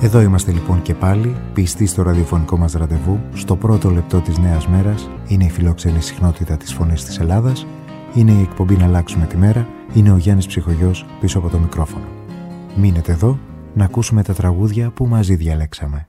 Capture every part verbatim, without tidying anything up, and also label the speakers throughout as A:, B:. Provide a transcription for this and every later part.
A: Εδώ είμαστε λοιπόν και πάλι, πιστοί στο ραδιοφωνικό μας ραντεβού, στο πρώτο λεπτό της νέας μέρας. Είναι η φιλόξενη συχνότητα της Φωνής της Ελλάδας, είναι η εκπομπή «Να αλλάξουμε τη μέρα», είναι ο Γιάννης Ψυχογιός πίσω από το μικρόφωνο. Μείνετε εδώ να ακούσουμε τα τραγούδια που μαζί διαλέξαμε.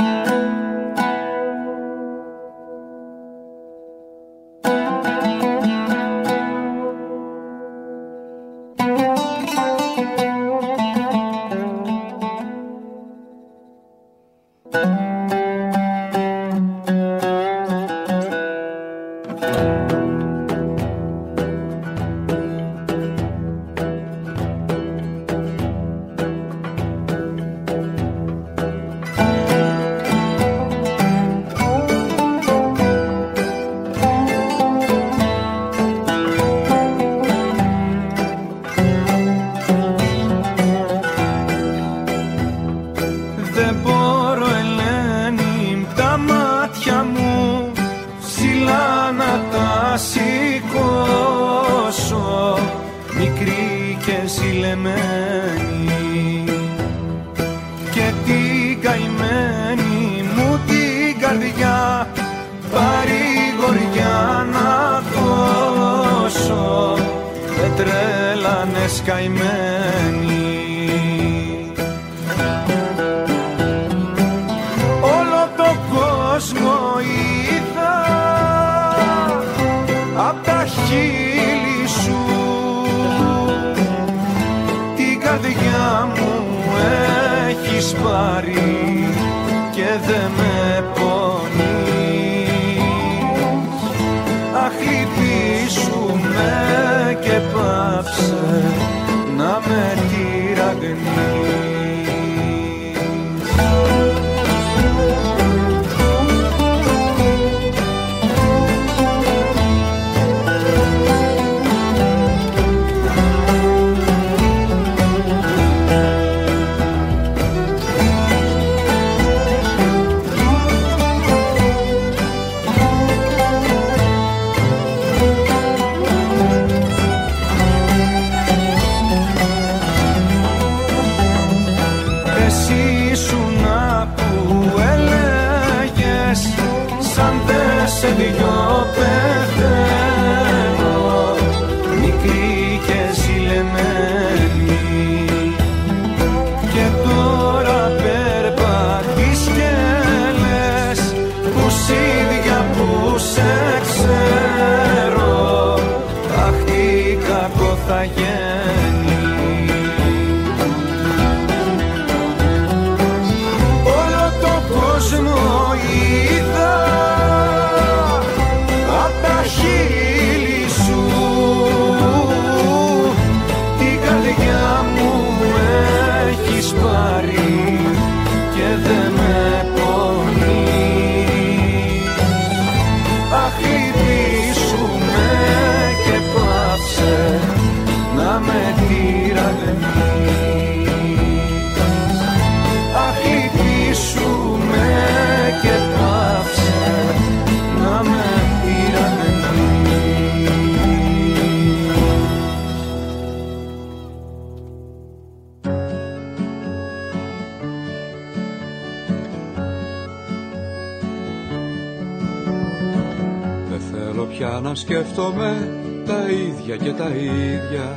B: Να σκέφτομαι τα ίδια και τα ίδια,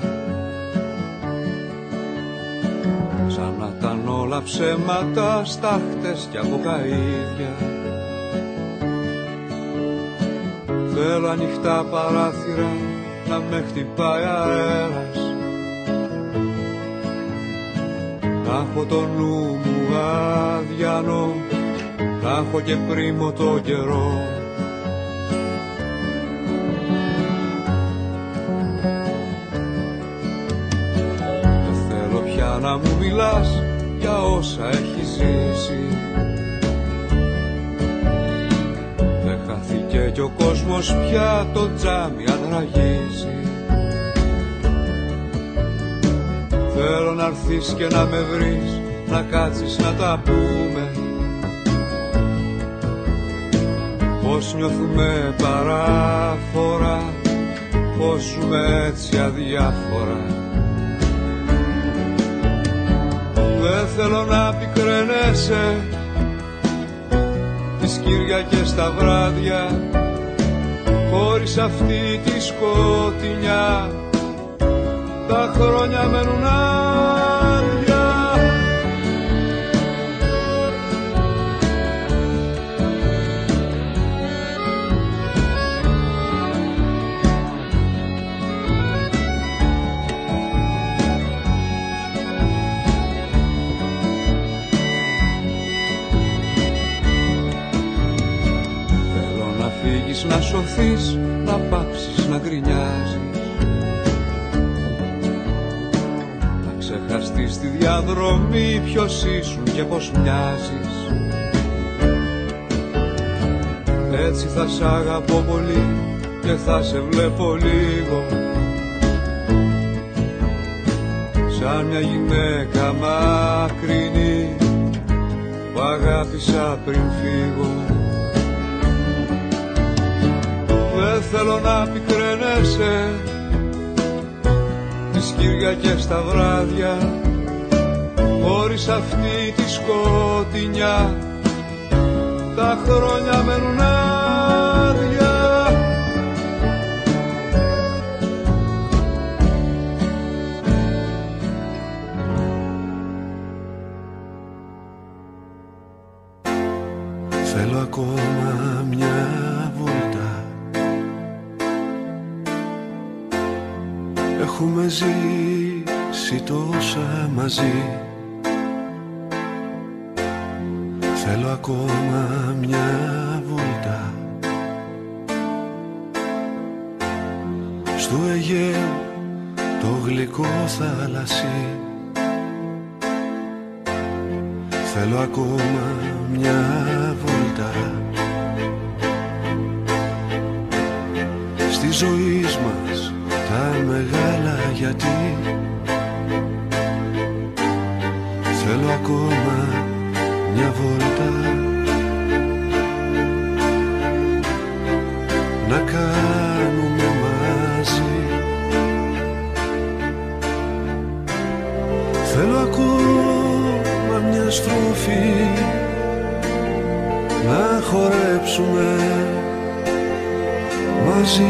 B: σαν να ήταν όλα ψέματα, στάχτες και αποκαΐδια. Θέλω ανοιχτά παράθυρα να με χτυπάει αέρας, να έχω το νου μου αδιανό, να έχω και πρίμο το καιρό. Να μου μιλάς για όσα έχεις ζήσει, δεν χάθηκε κι ο κόσμος πια, το τζάμι αν ραγίζει. Θέλω να έρθεις και να με βρεις, να κάτσεις να τα πούμε, πως νιώθουμε παράφορα, πως ζούμε έτσι αδιάφορα. Δεν θέλω να πικραίνω πικραίνεσαι τις Κυριακές τα βράδια, χωρίς αυτή τη σκοτεινιά τα χρόνια μένουν άδεια. Να σωθείς, να πάψεις να γκρινιάζεις, να ξεχαστείς τη διαδρομή ποιος ήσουν και πως μοιάζεις. Έτσι θα σ' αγαπώ πολύ και θα σε βλέπω λίγο, σαν μια γυναίκα μακρινή που αγάπησα πριν φύγω. Δεν θέλω να πικραίνεσαι τις Κυριακές τα βράδια, χωρίς αυτή τη σκοτεινιά τα χρόνια μένουν άδεια.
C: Θέλω ακόμα μια βόλτα, έχουμε ζήσει τόσα μαζί. Θέλω ακόμα μια βόλτα στου Αιγαίου το γλυκό θάλασσι. Θέλω ακόμα μια βόλτα στη ζωή μας τα μεγάλα γιατί. Θέλω ακόμα μια βόλτα να κάνουμε μαζί. Θέλω ακόμα μια στροφή να χορέψουμε μαζί.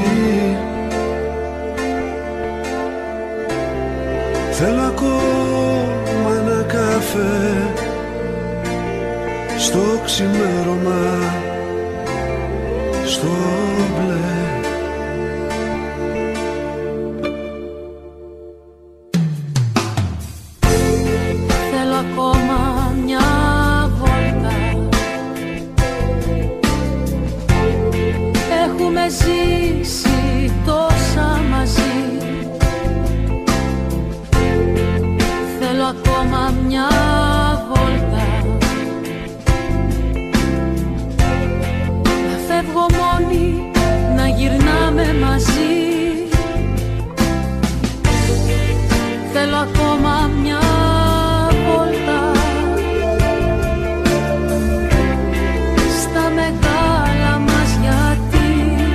C: Θέλω ακόμα ένα καφέ στο ξημέρωμα, στο μπλε.
D: Θέλω ακόμα μια βόλτα, έχουμε ζήσει τόσα μαζί. Θέλω ακόμα μια βόλτα, να φεύγω μόνη, να γυρνάμε μαζί. Θέλω ακόμα μια βόλτα στα μεγάλα μας γιατί.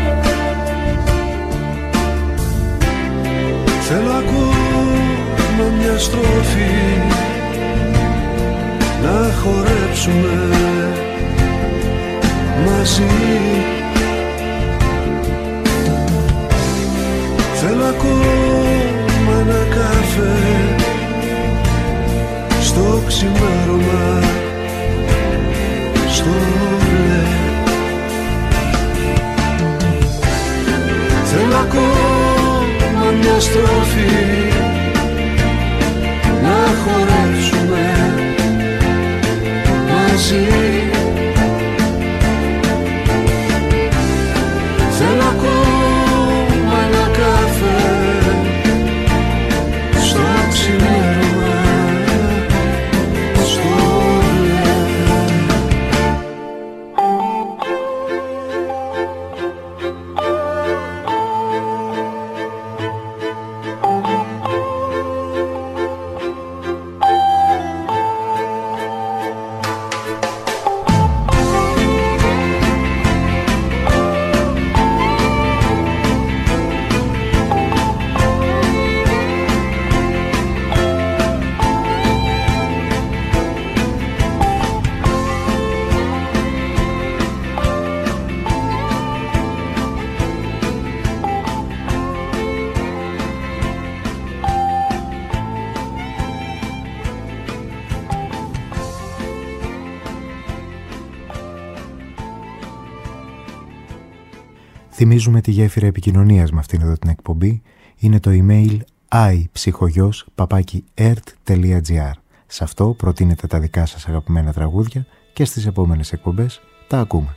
C: Θέλω ακόμα μια στροφή να χορέψουμε μαζί. Θέλω ακόμα ένα καφέ στο ξημέρωμα, στο μπλε. Θέλω ακόμα μια στροφή να χορέψουμε μαζί. Θέλω ακόμα ένα καφέ στο ξημέρωμα, στο μπλε.
A: Θυμίζουμε τη γέφυρα επικοινωνίας με αυτήν εδώ την εκπομπή. Είναι το email iPsychogos παπάκι ερτ τελεία τζι άρ. Σε αυτό προτείνετε τα δικά σας αγαπημένα τραγούδια και στις επόμενες εκπομπές τα ακούμε.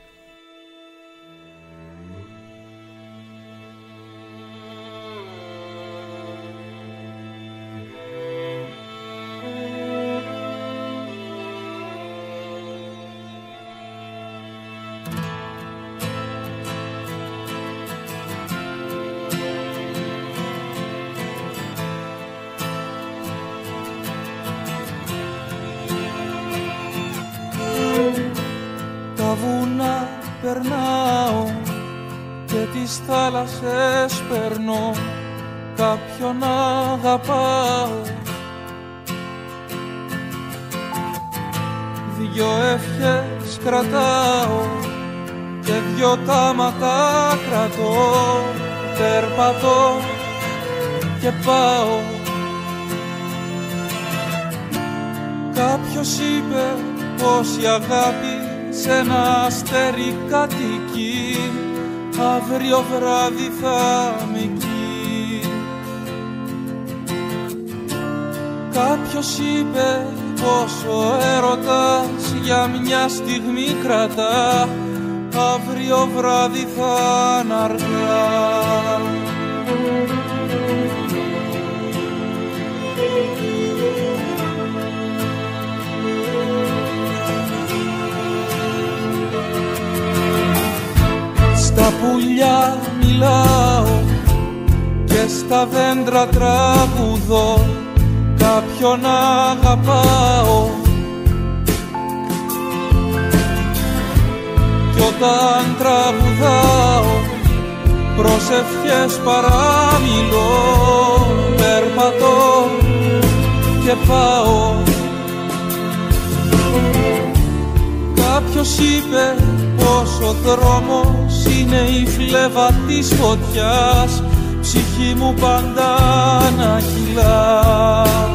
E: Θάλασσες περνώ, κάποιον αγαπάω. Δυο ευχές κρατάω και δυο τάματα κρατώ. Περπατώ και πάω. Κάποιος είπε πως η αγάπη σε ένα αστέρι κατοικεί. Αύριο βράδυ θα είμαι εκεί. Κάποιος είπε πως ο έρωτας για μια στιγμή κρατά. Αύριο βράδυ θα είναι αργά. Στα πουλιά μιλάω και στα δέντρα τραγουδώ. Κάποιον αγαπάω κι όταν τραγουδάω προσευχές παραμιλώ. Περπατώ και πάω. Κάποιος είπε πως ο δρόμος είναι η φλέβα της φωτιάς. Ψυχή μου πάντα να κυλάς.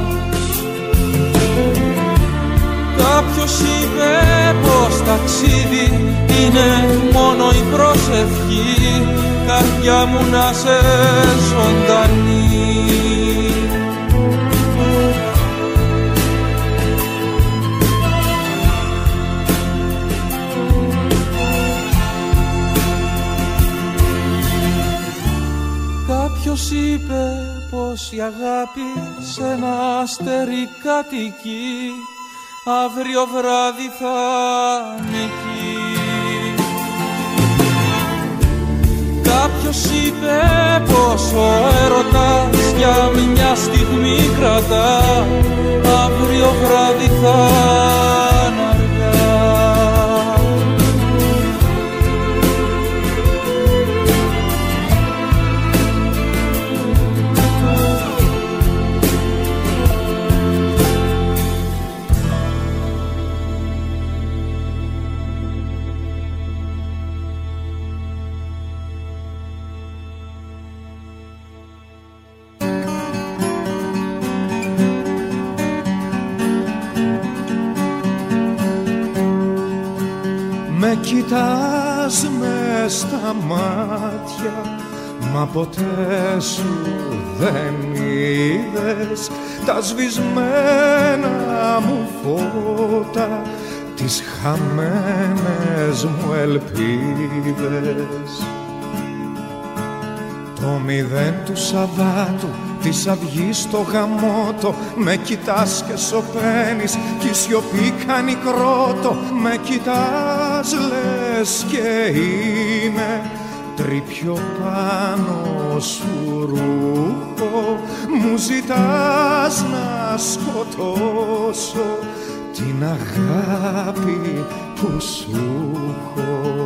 E: Κάποιος είπε πως ταξίδι είναι μόνο η προσευχή. Καρδιά μου να σε ζωντανή. Κάποιος είπε πως η αγάπη σε ένα αστέρι κατοικεί. Αύριο βράδυ θα είναι εκεί. Κάποιος είπε πως ο έρωτας για μια στιγμή κρατά. Αύριο βράδυ θα είναι αργά.
C: Με κοιτάς μες στα μάτια, μα ποτέ σου δεν είδες τα σβησμένα μου φώτα, τις χαμένες μου ελπίδες. Το μηδέν του Σαββάτου της αυγής στο γαμότο, με κοιτάς και σωπαίνεις κι η σιωπή κάνει κρότο. Με κοιτάς λες και είμαι τρίπιο πάνω σου ρούχο. Μου ζητάς να σκοτώσω την αγάπη που σου έχω.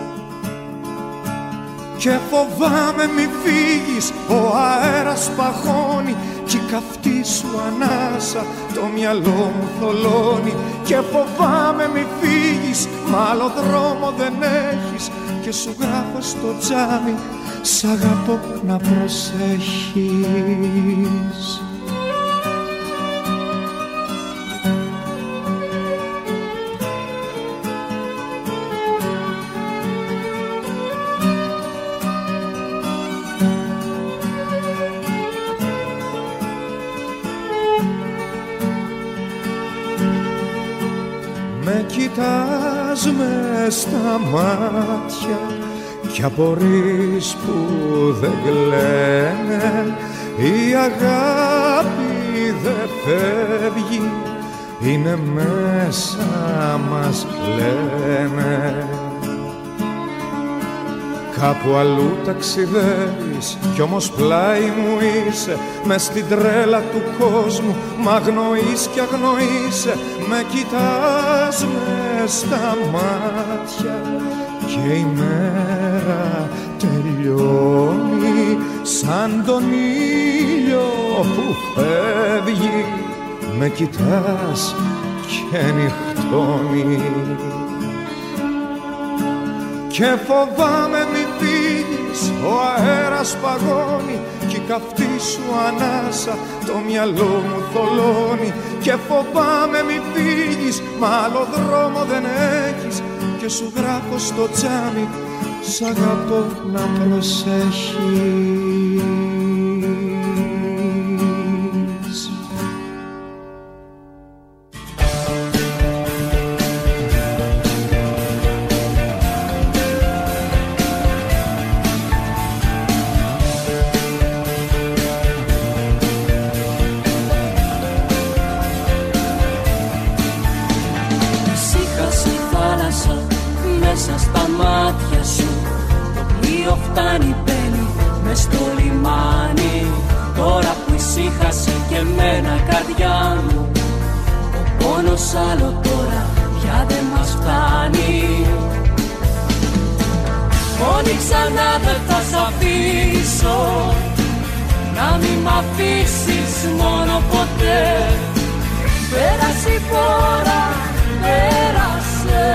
C: Και φοβάμαι μη φύγεις, ο αέρας παγώνει κι η καυτή σου ανάσα το μυαλό μου θολώνει. Και φοβάμαι μη φύγεις, μ' άλλο δρόμο δεν έχεις και σου γράφω στο τζάμι σ' αγαπώ να προσέχεις. με κοιτάς μες στα μάτια κι απορείς που δεν κλαίνε, η αγάπη δεν φεύγει, είναι μέσα μας λένε. Κάπου αλλού ταξιδεύεις κι όμως πλάι μου είσαι, μες στην τρέλα του κόσμου μ' αγνοείς κι αγνοείσαι, με κοιτάς μες στα μάτια και η μέρα τελειώνει σαν τον ήλιο που φεύγει, με κοιτάς και νυχτώνει. Και φοβάμαι μη φύγεις, ο αέρας παγώνει κι η καυτή σου ανάσα το μυαλό μου θολώνει. Και φοβάμαι μη φύγεις, μα άλλο δρόμο δεν έχεις και σου γράφω στο τζάμι, σ' αγαπώ να προσέχεις.
D: Φτάνει μπαίνει μες στο λιμάνι, τώρα που ησύχασε και εμένα καρδιά μου, ο πόνος άλλο τώρα πια δεν μας φτάνει. Μόνη ξανά δεν θα σ' αφήσω, να μην μ' αφήσεις μόνο ποτέ. Πέρασε η φορά, πέρασε.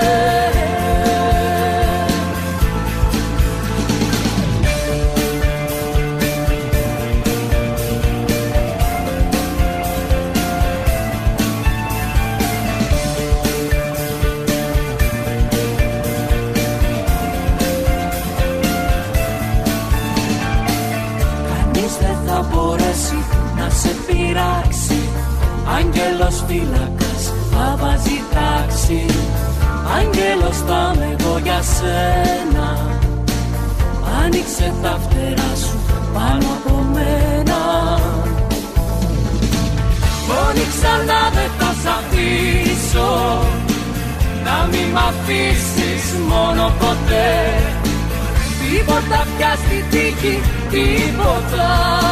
D: Να σε πειράξει, άγγελος φύλακας θα βάζει τάξη. Άγγελος θα είμαι εγώ για σένα, άνοιξε τα φτερά σου πάνω από μένα. Μόνη ξανά δεν θα σ' αφήσω, να μην μ' αφήσεις μόνο ποτέ. Τίποτα πια στη τύχη, τίποτα.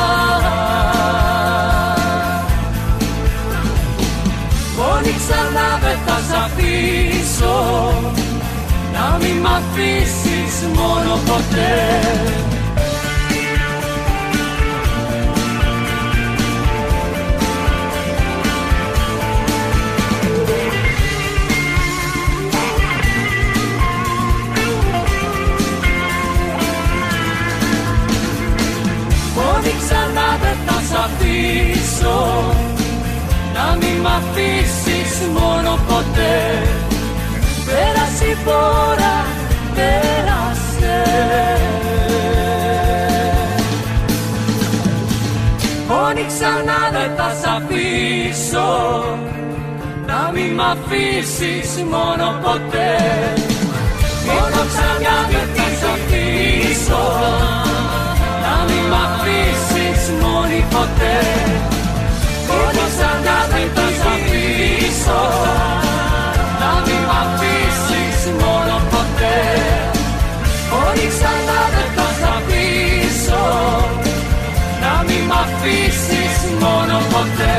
D: Μόνη ξανά δεν θα σ' αφήσω, να μην μ' αφήσεις μόνο ποτέ. Μόνη ξανά δεν θα σ' αφήσω, να μην μ' αφήσεις μόνο ποτέ. Πέρασε η φορά, πέρασε. Μόνη ξανά δεν θα σ' αφήσω, να μην μ' αφήσεις μόνο ποτέ. Μόνο ξανά δεν θα σ' αφήσω, να μην μ' αφήσεις μόνη ποτέ. Μόνο ξανά δεν θα σ' αφήσω, να μην μ' αφήσεις μόνο ποτέ. Μόνο ξανά δεν θα σ' αφήσω, να μην μ' αφήσεις μόνο ποτέ.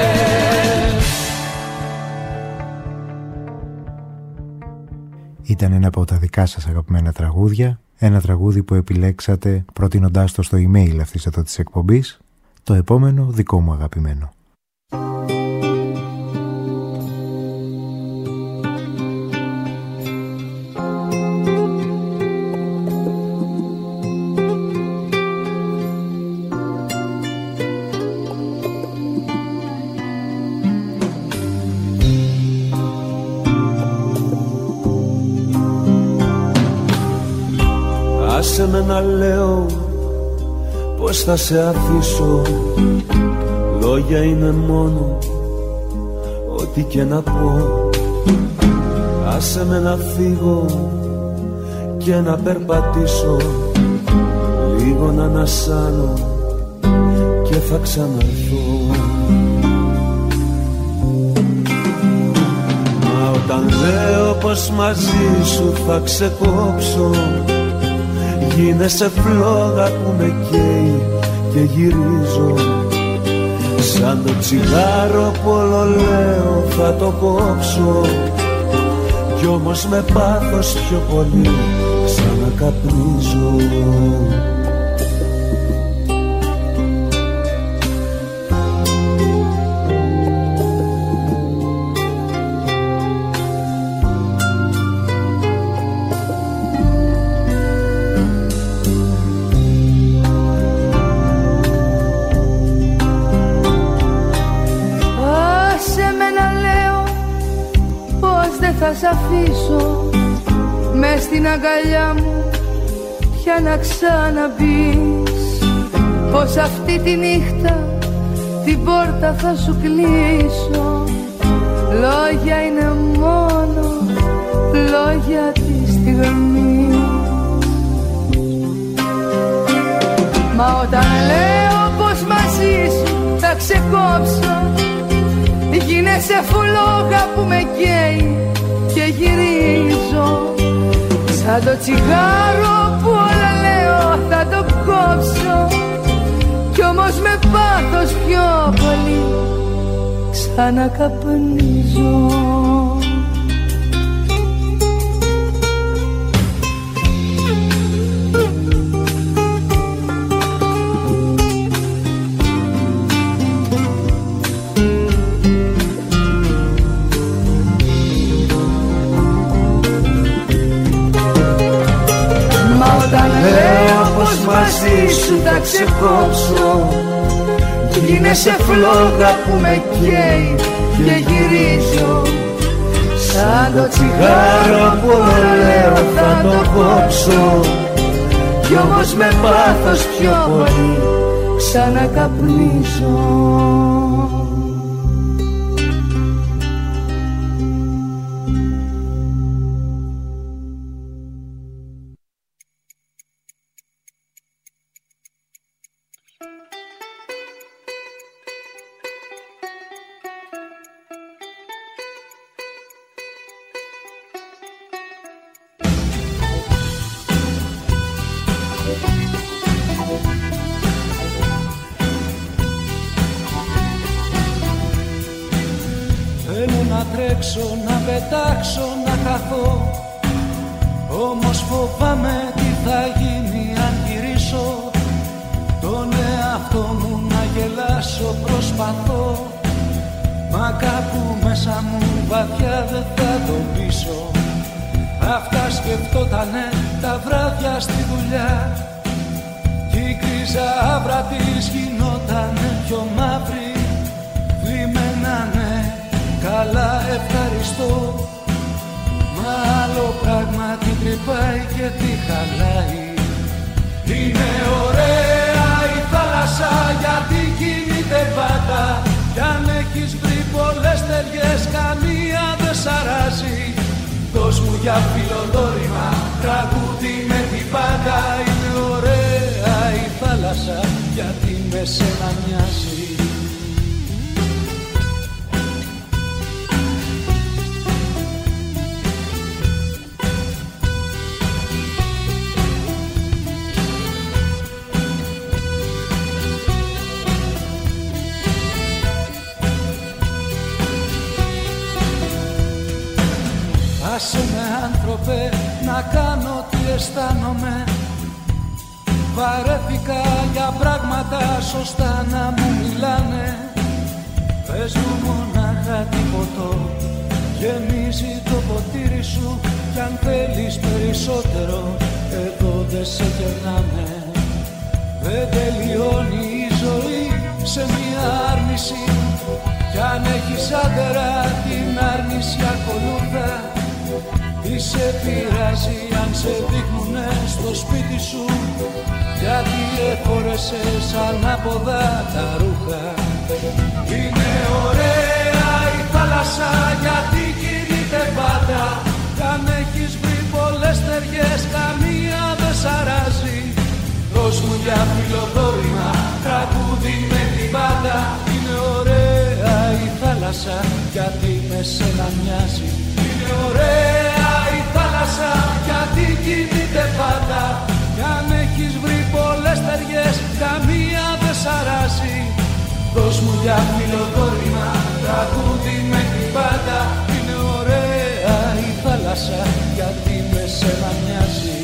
A: Ήταν ένα από τα δικά σας αγαπημένα τραγούδια, ένα τραγούδι που επιλέξατε προτείνοντάς το στο email αυτής εδώ της εκπομπής, το επόμενο δικό μου αγαπημένο.
F: Άσε με να λέω πως θα σε αφήσω, λόγια είναι μόνο ό,τι και να πω. άσε με να φύγω και να περπατήσω, λίγο να ανασάνω και θα ξαναρθώ. Μα όταν λέω πως μαζί σου θα ξεκόψω, γίνεσαι φλόγα που με καίει και γυρίζω. Σαν το τσιγάρο που όλο λέω θα το κόψω, κι όμως με πάθος πιο πολύ ξανακαπνίζω.
G: Θα σ' αφήσω μες στην αγκαλιά μου πια να ξαναμπείς, πως αυτή τη νύχτα την πόρτα θα σου κλείσω. Λόγια είναι μόνο λόγια τη στιγμή. Μα όταν λέω πως μαζί σου θα ξεκόψω, γίνεσαι φλόγα που με καίει και γυρίζω. Σαν το τσιγάρο που όλα λέω θα το κόψω, κι όμως με πάθος πιο πολύ ξανακαπνίζω. Μαζί σου θα ξεκόψω, γίνεσαι φλόγα που με καίει και γυρίζω. Σαν το τσιγάρο που λέω θα το κόψω, κι όμως με πάθος πιο πολύ ξανακαπνίζω.
E: Να πετάξω, να χαθώ, όμως φοβάμαι τι θα γίνει αν γυρίσω. Τον εαυτό μου να γελάσω προσπαθώ, μα κάπου μέσα μου βαθιά δεν θα το πείσω. Αυτά σκεφτότανε τα βράδια στη δουλειά, κι η κρίζα άβρα της γινότανε πιο μαύρη. Βλημμένανε καλά, ευχαριστώ, μα άλλο πράγμα την τρυπάει και τη χαλάει. Είναι ωραία η θάλασσα γιατί κινείται πάντα, κι αν έχεις βρει πολλές ταιριές καμία δεν σ' αράζει. Δώσ' μου για φιλοδόρημα τραγούδι με την πάντα. Είναι ωραία η θάλασσα γιατί με σένα μοιάζει. Άσε με άνθρωπε να κάνω τι αισθάνομαι, βαρέθηκα για πράγματα σωστά να μου μιλάνε. Πες μου μονάχα τι ποτό γεμίζει το ποτήρι σου, κι αν θέλεις περισσότερο εδώ δεν σε κερνάμε. Δεν τελειώνει η ζωή σε μια άρνηση, κι αν έχεις άντερα την άρνηση ακολούθα. Τι σε πειράζει αν σε δείχνουνε στο σπίτι σου, γιατί εφόρεσες ανάποδα τα ρούχα. Είναι ωραία η θάλασσα γιατί κινείται πάντα, Δώσ' μου για φιλοδόρημα τραγούδι με την πάντα. Είναι ωραία η θάλασσα γιατί με σένα μοιάζει. Είναι ωραία η θάλασσα γιατί κινείται πάντα. Κι αν έχεις βρει πολλές ταιριές καμία δεν σ' αράζει. Δώσ' μου για φιλοδόρημα τραγούδι με την πάντα. Είναι ωραία η θάλασσα γιατί με σένα μοιάζει.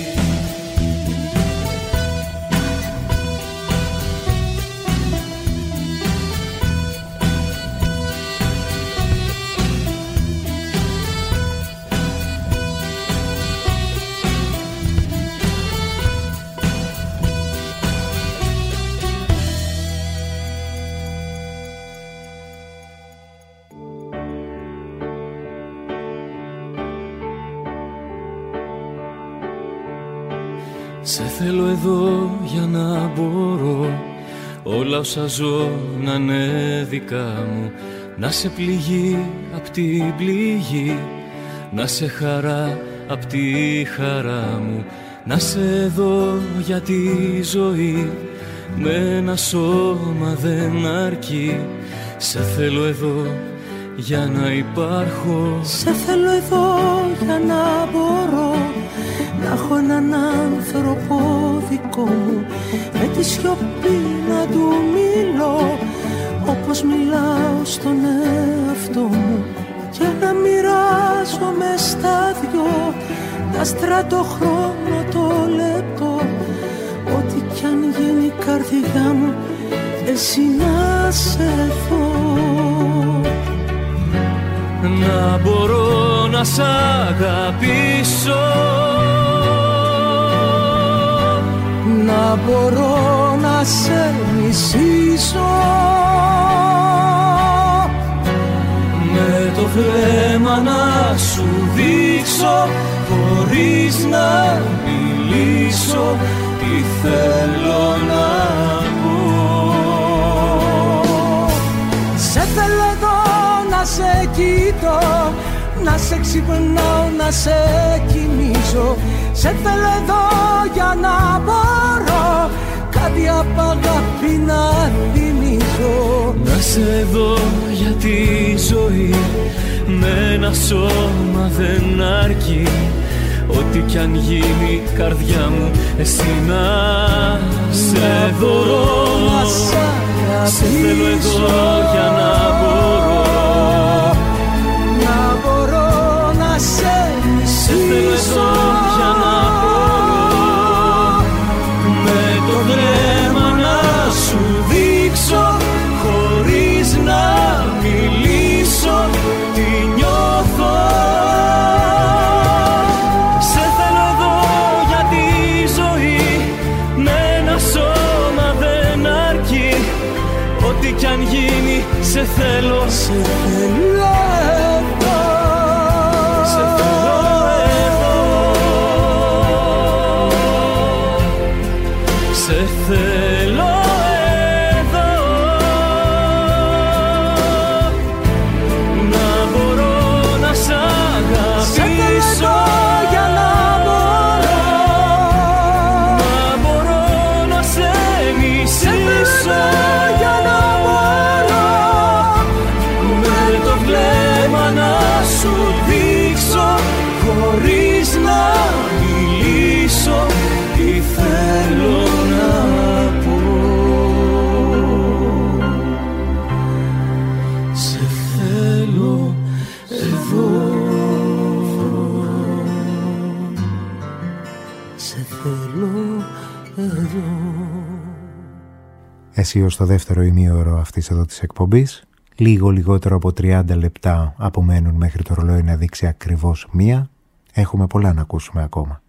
H: Σε θέλω εδώ για να μπορώ όλα όσα ζω να είναι δικά μου. Να σε πληγή απ' την πληγή, να σε χαρά απ' τη χαρά μου. Να σε δω για τη ζωή, με ένα σώμα δεν αρκεί. Σε θέλω εδώ για να υπάρχω.
I: Σε θέλω εδώ για να μπορώ να έχω έναν άνθρωπο δικό μου, με τη σιωπή να του μιλώ όπως μιλάω στον εαυτό μου, και να μοιράζομαι στα δυο τα στρατοχρόνο το λεπτό. Ό,τι κι αν γίνει η καρδιά μου, εσύ να σε δω.
H: Να μπορώ να σ' αγαπήσω,
I: να μπορώ να σε μισήσω,
H: με το βλέμμα να σου δείξω, χωρίς να μιλήσω, τι θέλω να πω.
I: Σε θέλω εδώ να σε κοιτώ, να σε ξυπνάω, να σε κοιμήσω. Σε θέλω εδώ για να μπορώ κάτι απ' αγάπη να θυμίζω.
H: Να σε δω για τη ζωή, με ένα σώμα δεν αρκεί. Ό,τι κι αν γίνει η καρδιά μου, εσύ να σε δω. Σε θέλω εδώ για να μπορώ,
I: να μπορώ να σε μισήσω.
H: Σε θέλω εδώ για να μπορώ, με το βλέμμα να σου δείξω, χωρίς να μιλήσω, τι νιώθω. Σε θέλω εδώ για τη ζωή, με ένα σώμα δεν αρκεί. Ό,τι κι αν γίνει, σε θέλω,
I: σε θέλω εδώ,
H: σε θέλω εδώ, σε θέλω εδώ. Να μπορώ να σ' αγαπήσω,
I: σε θέλω εδώ για να μπορώ,
H: να μπορώ να σε μισήσω,
I: για να μπορώ
H: με το βλέμμα να σου δείξω, χωρίς να μιλήσω, τι θέλω να πω. Σε θέλω εδώ,
I: σε θέλω εδώ.
A: Εσύ ως το δεύτερο ημίωρο αυτής εδώ της εκπομπής. Λίγο λιγότερο από τριάντα λεπτά απομένουν μέχρι το ρολόι να δείξει ακριβώς μία. Έχουμε πολλά να ακούσουμε ακόμα.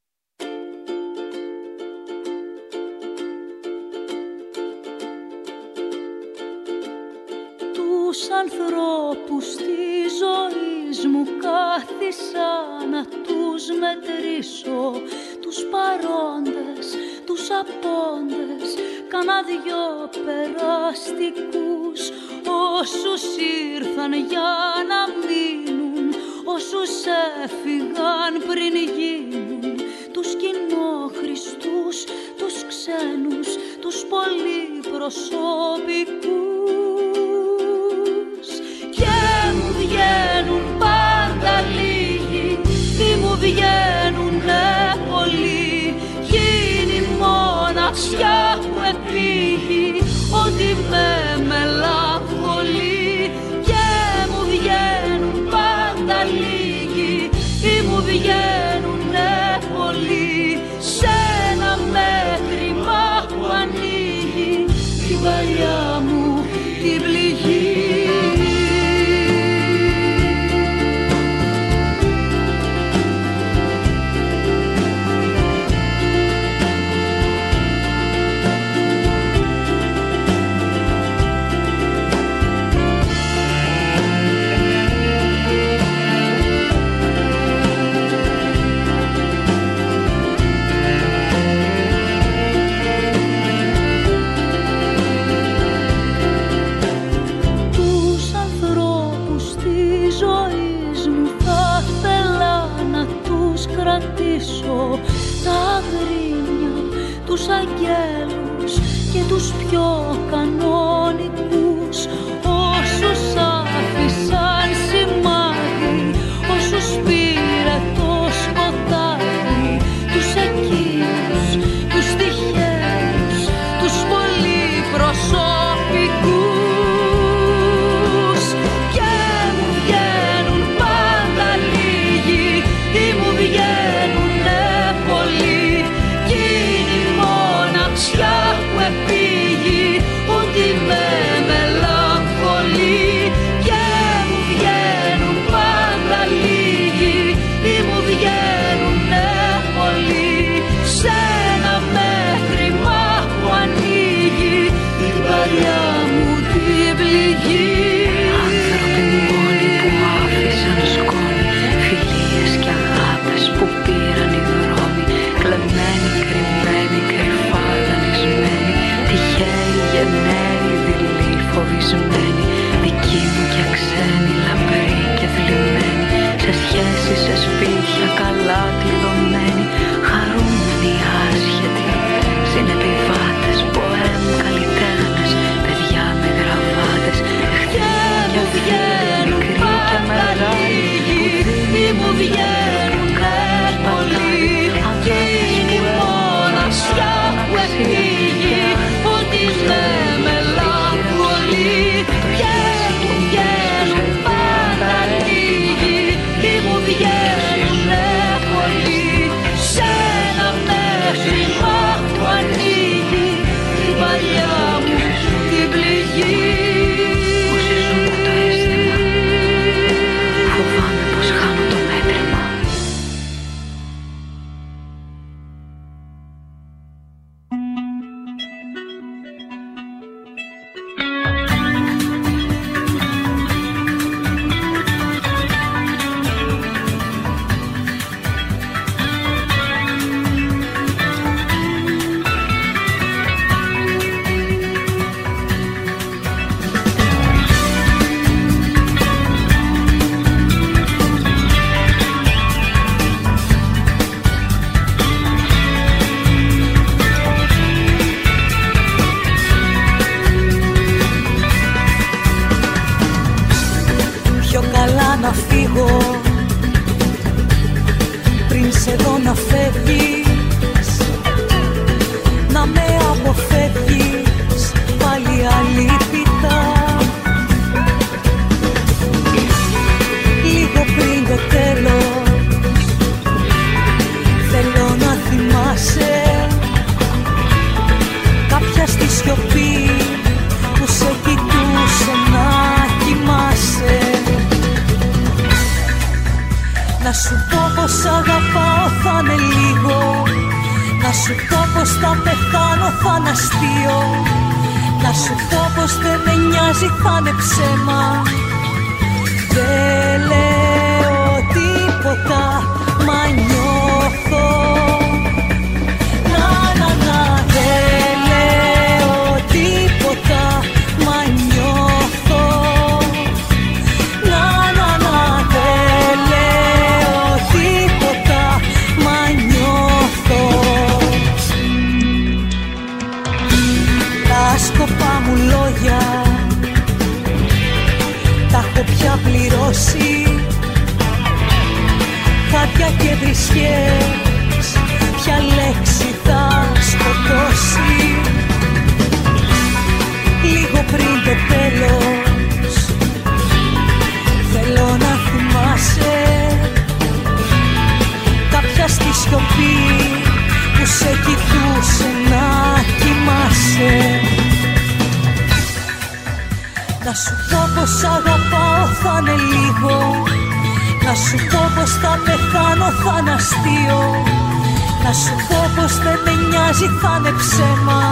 J: Τους ανθρώπους της ζωής μου κάθισα να τους μετρήσω, τους παρόντες, τους απόντες, κάνα δυο περαστικούς, όσους ήρθαν για να μείνουν, όσους έφυγαν πριν γίνουν, τους κοινόχρηστους, τους ξένους, ξένους, τους πολυπροσωπικούς. Και μου βγαίνουν πάντα λίγοι, ή μου βγαίνουνε πολλοί. Γίνει μοναξιά που επήγει, ότι με μελαγχολεί. Και μου βγαίνουν πάντα λίγοι, ή μου βγαίνουνε πολλοί. Σε ένα μέτρημα που ανοίγει την παλιά μου την πληγή. Τα γρίνια, τους αγγέλους και τους πιο κανονικούς. Όσους άφησαν σημάδι, όσους πήρε το σκοτάδι. Τους εκείνους, τους τυχαίους, τους πολυπροσωπικούς. Και μου βγαίνουν πάντα λίγοι, ή μου βγαίνουν πολύ. Γίνει μοναξιά που επήγει, ότι με μελαγχολεί. Και μου βγαίνουν πάντα λίγοι, ή μου βγαίνουνε πολλοί. Σε ένα μέτρημα που ανοίγει την παλιά μου την πληγή.
K: Άνθρωποι μόνοι που άφησαν σκόνη, φιλίες και αγάπες που πήραν οι δρόμοι. Κλεμμένοι, κρυμμένοι, κρυφά δανεισμένοι. Τυχαίοι, γενναίοι, δειλοί, φοβισμένοι. Δικοί μου και ξένοι, λαμπροί και θλιμμένοι. Σε σχέσεις, σε σπίτια καλά κλειδωμένοι. Χαρούμενοι, άσχετοι, συνεπιβάτες, ποέμ, καλλιτέχνες. Παιδιά με γραβάτες, εχθροί και φίλοι, μικροί και μεγάλοι.
J: Ή μου βγαίνουνε πολλοί. Γίνει μοναξιά που επήγει, ότι με μελαγχολεί. Και μου βγαίνουν πάντα λίγοι, ή μου βγαίνουνε πολλοί. Σε ένα μέτρημα που ανοίγει την παλιά μου την πληγή.
K: Όσοι ζουν με το αίσθημα, φοβάμαι πως χάνω το μέτρημα.
I: Πιο καλά να φύγω πριν σε δω να φεύγεις, να με αποφεύγεις πάλι αλήπητα. Λίγο πριν το τέλος θέλω να θυμάσαι κάποια στη σιωπή που σε κοιτούσε να κοιμάσαι. Να σου πω πως αγαπάω θα είναι λίγο, να σου πω πως θα πεθάνω θα είναι αστείο, να σου πω πως δεν με νοιάζει θα είναι ψέμα. Δεν λέω τίποτα μα νιώθω. Να να να δεν λέω τίποτα μα νιώθω. Να να να δεν λέω τίποτα μα νιώθω. και βρισιές, ποια λέξη θα σκοτώσει. Λίγο πριν το τέλος θέλω να θυμάσαι κάποια στη σιωπή που σε κοιτούσε να κοιμάσαι. Να σου πω πως αγαπάω θα είναι λίγο, να σου πω πως θα πεθάνω θα είναι αστείο, να σου πω πως δεν με νοιάζει θα είναι ψέμα.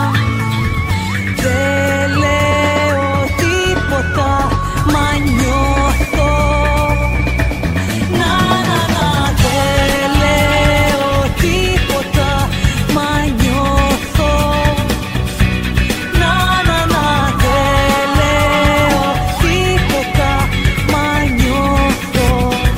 I: Δεν λέω τίποτα μα νιώθω. Να, να, να, δεν λέω τίποτα μα νιώθω. Να, να, να, δεν λέω τίποτα μα νιώθω.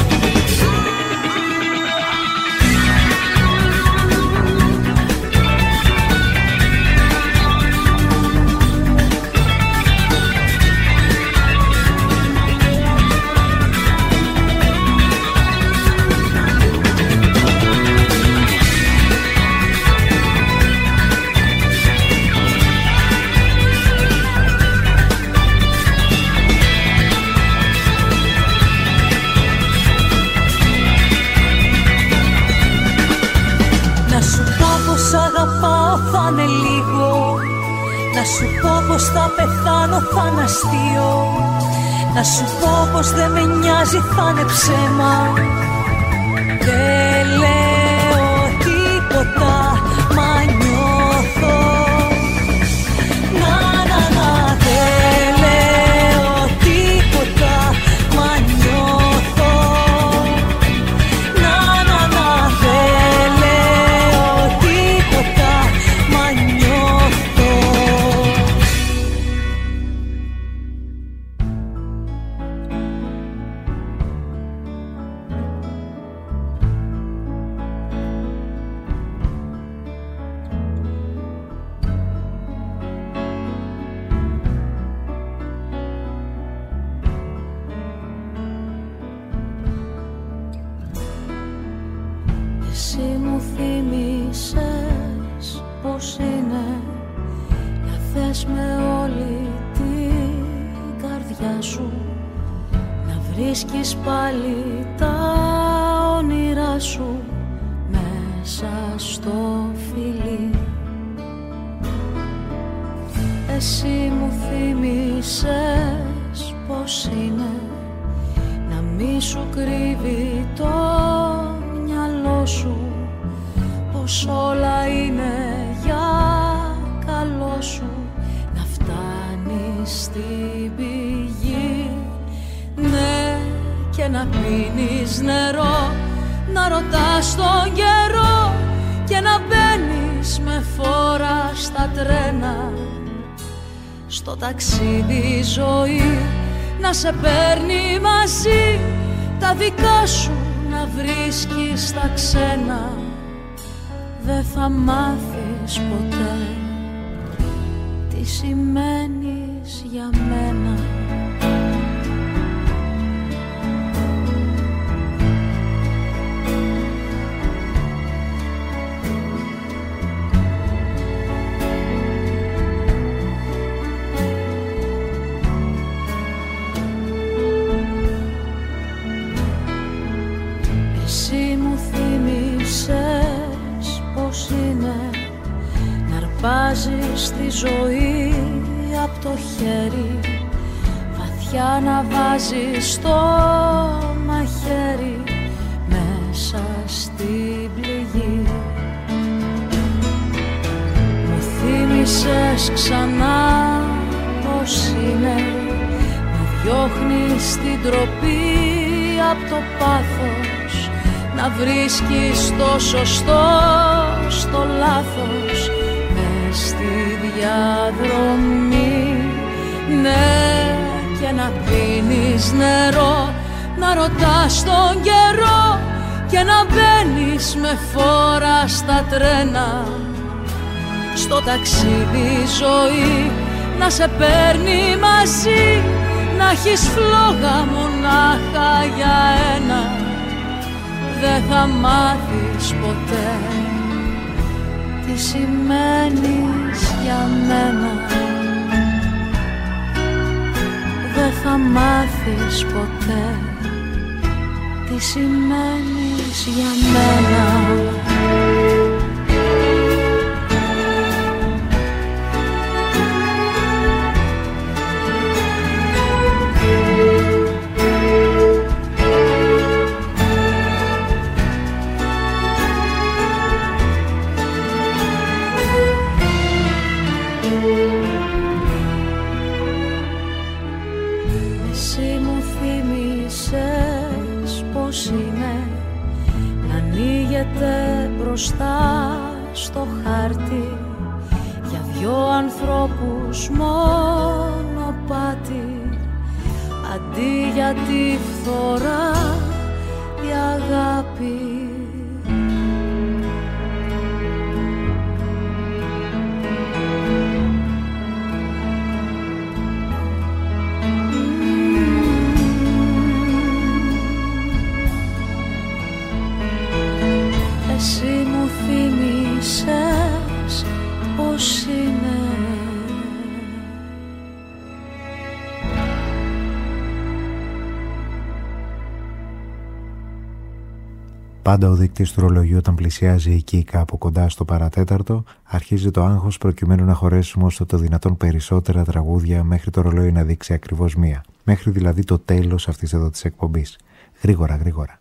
I: Να σου πω πως θα πεθάνω θα είναι αστείο, να σου πω πως δεν με νοιάζει θα είναι ψέμα. Δεν λέω τίποτα μα νιώθω. Να, να, να, δεν λέω τίποτα μα νιώθω. Να, να, να, δεν λέω τίποτα μα νιώθω. Εσύ μου θύμισες πως είναι να θες με όλη την καρδιά σου, να βρίσκεις πάλι τα όνειρά σου μέσα στο φιλί. Εσύ μου θύμισες πως είναι να μη σου κρύβει το μυαλό σου, πως όλα είναι για καλό σου, να φτάνεις στην πηγή. Ναι, και να πίνεις νερό, να ρωτάς τον καιρό και να μπαίνεις με φόρα στα τρένα. Στο ταξίδι η ζωή να σε παίρνει μαζί, τα δικά σου να βρίσκεις στα ξένα. Δεν θα μάθεις ποτέ τι σημαίνεις για μένα. Εσύ μου θύμισες πως είναι να αρπάζεις τη ζωή απ' το χέρι, βαθιά να βάζεις το μαχαίρι μέσα στην πληγή. Μου θύμισες ξανά πως είναι να διώχνεις την τροπή απ' το πάθος, να βρίσκεις το σωστό στο λάθος μες στη διαδρομή. Ναι, και να πίνεις νερό, να ρωτάς τον καιρό και να μπαίνεις με φόρα στα τρένα. Στο ταξίδι η ζωή να σε παίρνει μαζί, να έχεις φλόγα μονάχα για ένα.
L: δεν θα μάθεις ποτέ τι σημαίνεις για μένα. Δεν θα μάθεις ποτέ τι σημαίνεις για μένα.
J: Μπροστά στο χάρτη για δυο ανθρώπους μονοπάτι, αντί για τη φθορά η αγάπη. Εσύ μου θύμισες πως είναι.
A: Πάντα ο δείκτης του ρολογιού όταν πλησιάζει εκεί κάπου κοντά στο παρατέταρτο αρχίζει το άγχος προκειμένου να χωρέσουμε όσο το δυνατόν περισσότερα τραγούδια μέχρι το ρολόι να δείξει ακριβώς μία. Μέχρι δηλαδή το τέλος αυτής εδώ της εκπομπής. Γρήγορα, γρήγορα.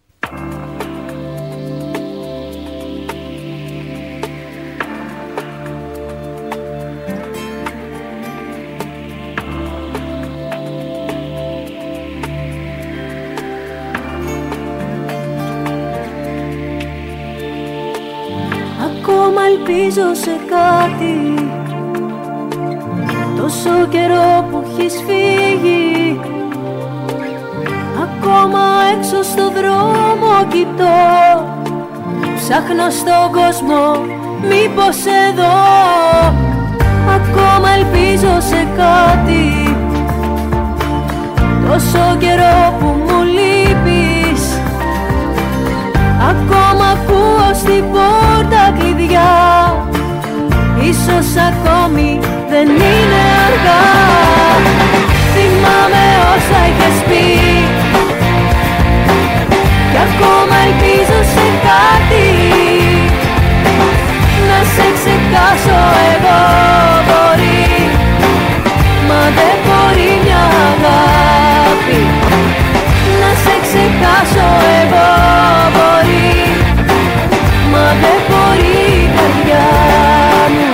J: Ελπίζω σε κάτι, τόσο καιρό που έχεις φύγει. Ακόμα έξω στο δρόμο κοιτώ, ψάχνω στον κόσμο, μήπως εδώ. Ακόμα ελπίζω σε κάτι, τόσο καιρό που μου λείπεις. Ακόμα ακούω στην πόρτα κλειδιά, ίσως ακόμη δεν είναι αργά. Θυμάμαι όσα είχες πει κι ακόμα ελπίζω σε κάτι. Να σε ξεχάσω εγώ μπορεί, μα δεν μπορεί μια αγάπη. Να σε ξεχάσω εγώ μπορεί, μα δεν μπορεί η καρδιά μου.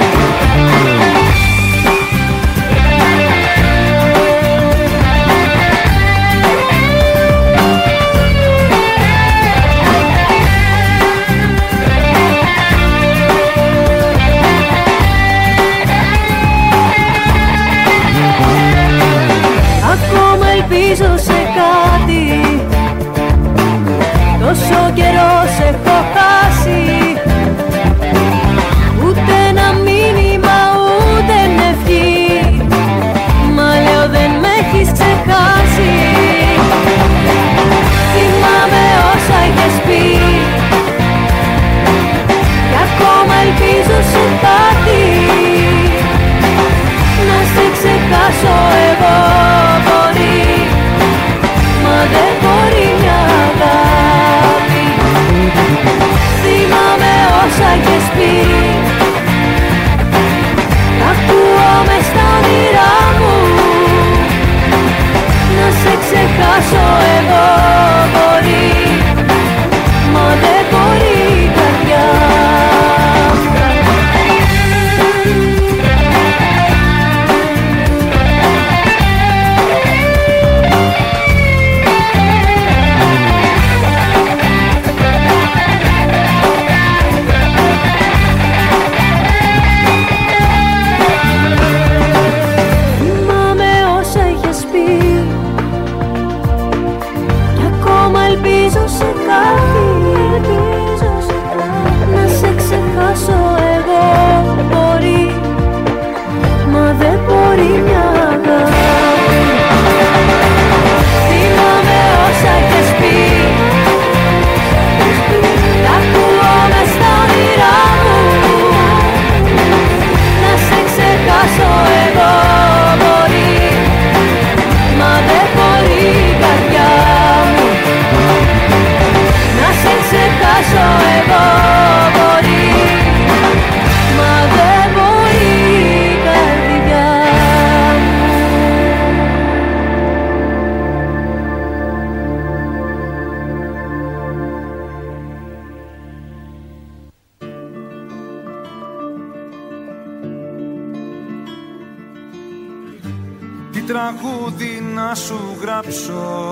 C: τραγούδι να σου γράψω,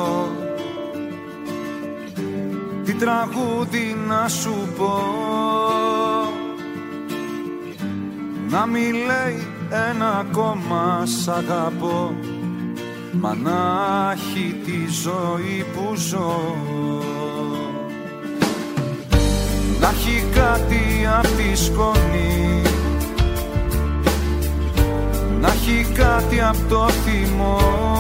C: τι τραγούδι να σου πω, να μη λέει ένα ακόμα σ' αγαπώ, μα να έχει τη ζωή που ζω, να έχει κάτι απ' τη σκόνη, να έχει κάτι απ' το θυμό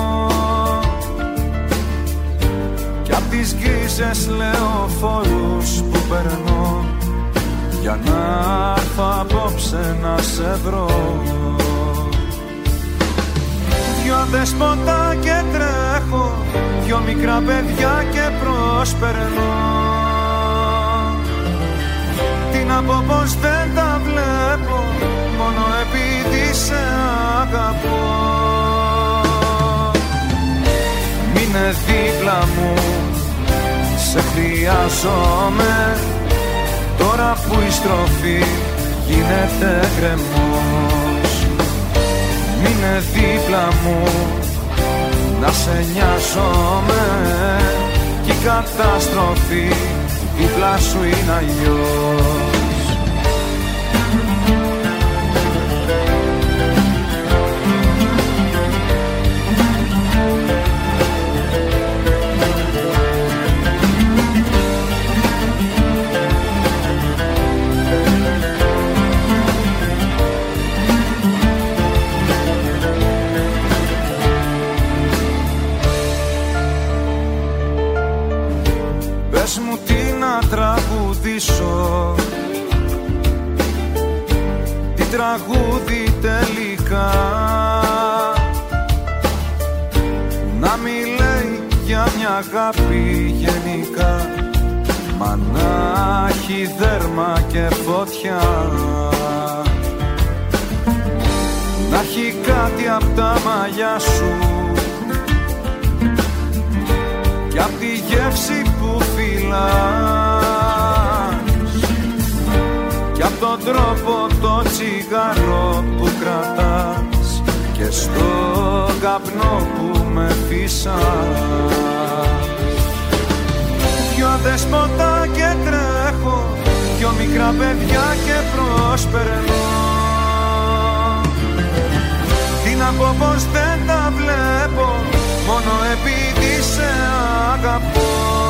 C: κι απ' τις γκίζες λεωφόρους που περνώ για να έρθω απόψε να σε βρω. Δυο δεσποτά και τρέχω, δυο μικρά παιδιά και προσπερνώ, τι να πω πως δεν τα βλέπω, μόνο επειδή σε αγαπώ. Μείνε δίπλα μου, σε χρειάζομαι, τώρα που η στροφή γίνεται γκρεμός. Μείνε δίπλα μου, να σε νοιάζομαι, κι η καταστροφή δίπλα σου είναι αλλιώς. Πες μου τι να τραγουδήσω, τι τραγούδι τελικά, να μη λέει για μια αγάπη γενικά, μα να έχει δέρμα και φωτιά, να έχει κάτι απ' τα μαλλιά σου κι απ' τη γεύση που φυλάς κι απ' τον τρόπο το τσιγάρο που κρατάς και στο καπνό που με φύσας. Δυο δεσποτά και τρέχω, δυο μικρά παιδιά και προσπερνώ, τι να πω πως δεν τα βλέπω, μόνο επειδή σε αγαπώ.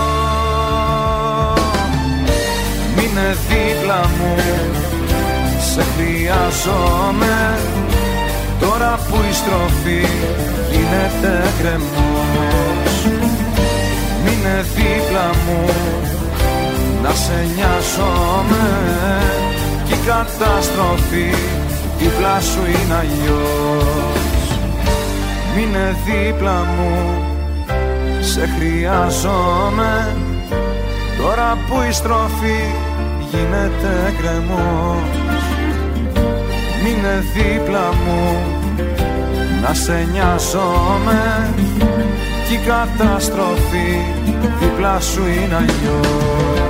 C: Μείνε δίπλα μου, σε χρειάζομαι, τώρα που η στροφή γίνεται γκρεμός. Μείνε δίπλα μου, να σε νοιάζομαι, κι η καταστροφή δίπλα σου είναι αλλιώς. Μείνε δίπλα μου, σε χρειάζομαι, τώρα που η στροφή γίνεται γκρεμός. Μείνε δίπλα μου, να σε νοιάζομαι, κι η καταστροφή δίπλα σου είναι αλλιώς.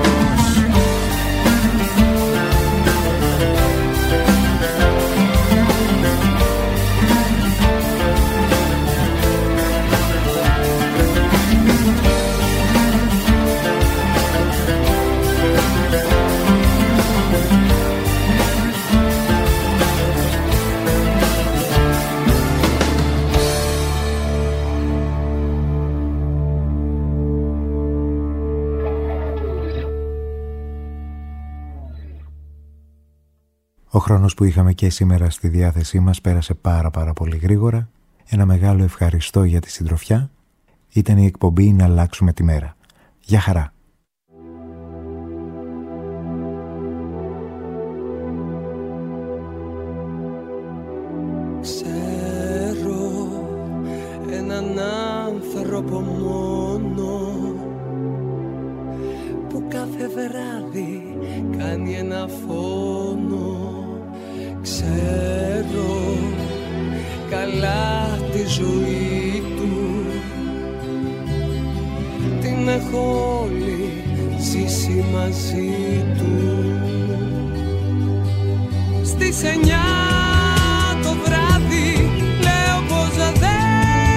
A: Ο χρόνος που είχαμε και σήμερα στη διάθεσή μας πέρασε πάρα πάρα πολύ γρήγορα. Ένα μεγάλο ευχαριστώ για τη συντροφιά. Ήταν η εκπομπή «Να αλλάξουμε τη μέρα». Γεια χαρά.
M: Ξέρω έναν άνθρωπο μόνο που κάθε βράδυ κάνει ένα φόνο. Ξέρω καλά τη ζωή του, την έχω όλη ζήσει μαζί του. Στις εννιά το βράδυ λέω πως δεν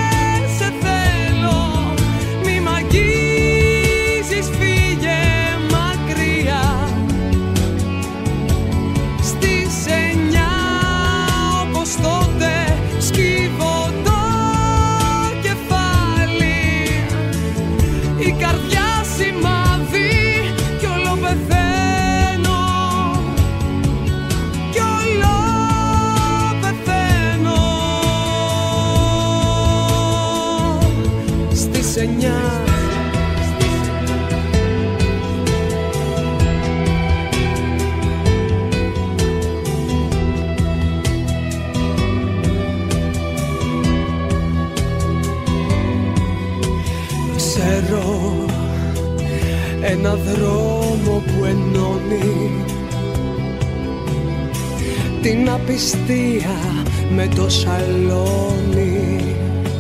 M: την απιστία με το σαλόνι.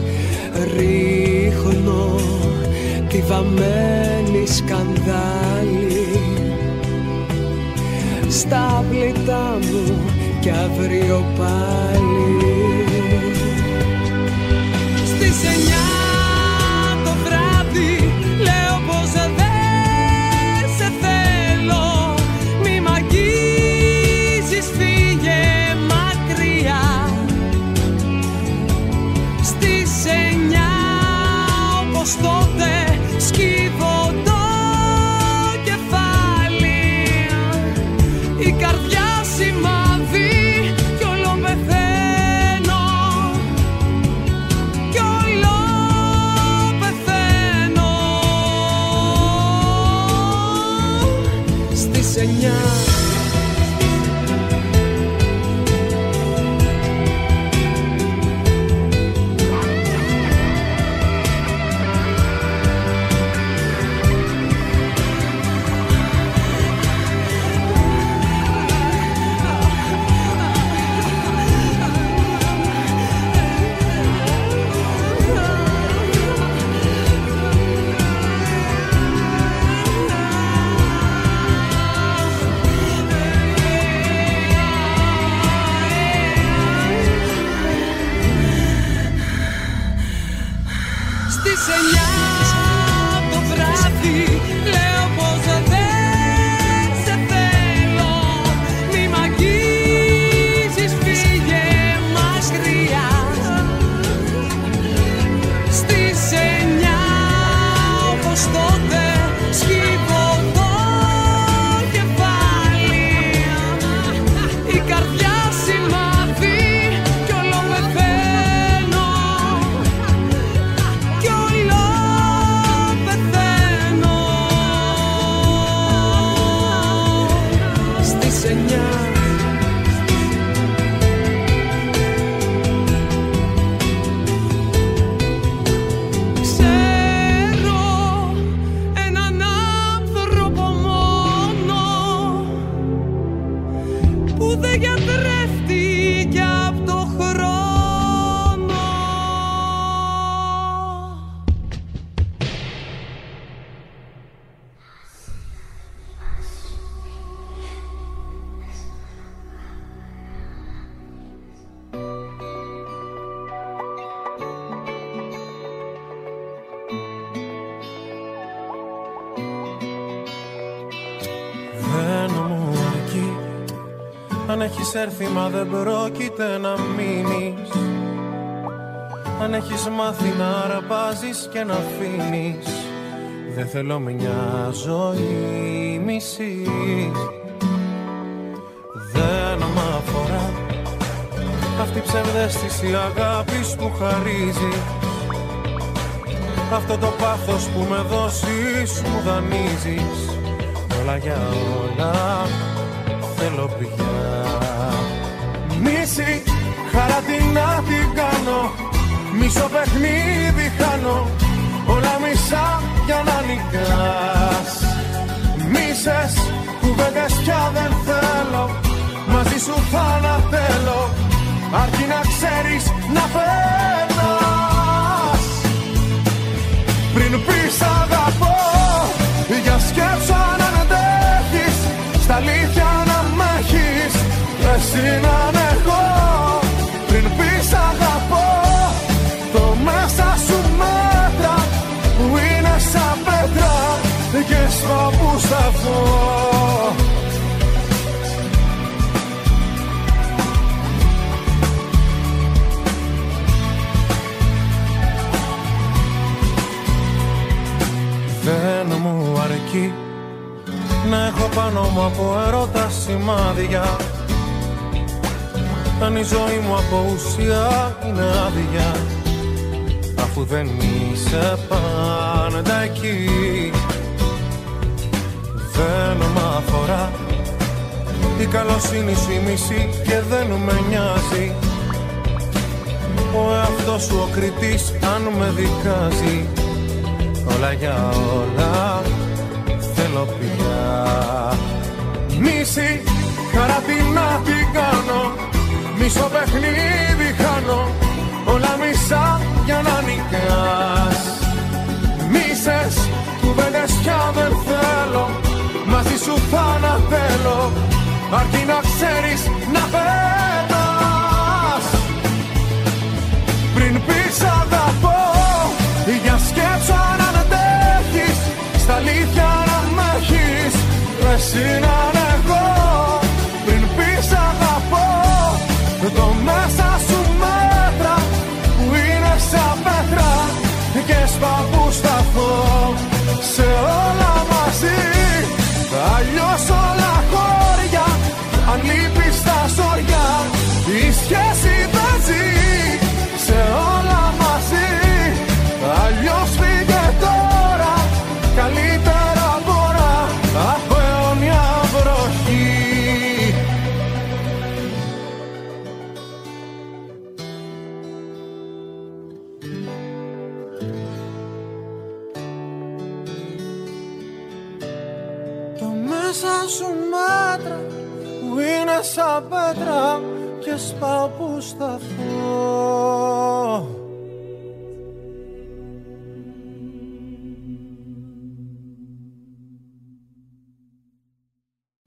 M: Ρίχνω τη βαμμένη σκανδάλη στα πλήτα μου κι αύριο πάλι. Στις εννιά το βράδυ λέω πως δεν σε θέλω. Μη μ' αγγίζεις, φύγε μακριά. Στις εννιά όπως τότε σκύβω το κεφάλι. Η καρδιά σημαδεί κι όλο πεθαίνω. Κι όλο πεθαίνω. Στις εννιά
N: αν έχεις έρθει μα δεν πρόκειται να μείνεις. Αν έχεις μάθει να αρπάζεις και να αφήνεις. Δεν θέλω μια ζωή μισή. Δεν μ' αφορά αυτή η ψευδαίσθηση αγάπης που χαρίζει. Αυτό το πάθος που με δώσεις μου δανείζεις. Όλα για όλα θέλω πια. Μίση, χαρά τι να την κάνω. Μισό παιχνίδι χάνω. Όλα μισά για να νικάς. Μίσες, κουβέντες πια δεν θέλω. Μαζί σου θα ανατέλω. Αρκεί να ξέρεις να περνάς. Πριν πεις αγαπώ, για σκέψου αν αντέχεις. Στα αλήθεια να μ' έχεις, εσύ να είμαι εγώ. Πριν πεις αγαπώ, το μέσα σου μέτρα που είναι σαν πέτρα και στο που σταθώ. Δεν μου αρκεί να έχω πάνω μου από ερώτα σημάδια. Αν η ζωή μου από ουσία είναι άδεια, αφού δεν είσαι πάντα εκεί. Δεν μ' αφορά η καλοσύνη σου η μισή και δεν με νοιάζει. Ο εαυτός σου ο κριτής αν με δικάζει. Όλα για όλα θέλω πια. Μίση, χαρά τι να την κάνω, μισό παιχνίδι χάνω, όλα μισά για να νικάς. Μίσες, κουβέντες πια δεν θέλω, μαζί σου θα ανατέλω, αρκεί να ξέρεις να περνάς. Πριν πεις αγαπώ, για σκέψου αν αντέχεις, στα αλήθεια να μ' έχεις, εσύ να είναι εγώ. Πριν πεις αγαπώ, το μέσα σου μέτρα που είναι σαν πέτρα και σπάω που σταθώ σε όλα μαζί. Αλλιώς όλα χώρια, αν λείπεις τα σωριά, η σχέση δεν ζει σε όλα μαζί. Αλλιώς φύγε τώρα, καλύτερα μπορώ από αιώνια βροχή.
C: Το μέσα σου μέτρα που είναι σαν πέτρα και σπάω που σταθώ.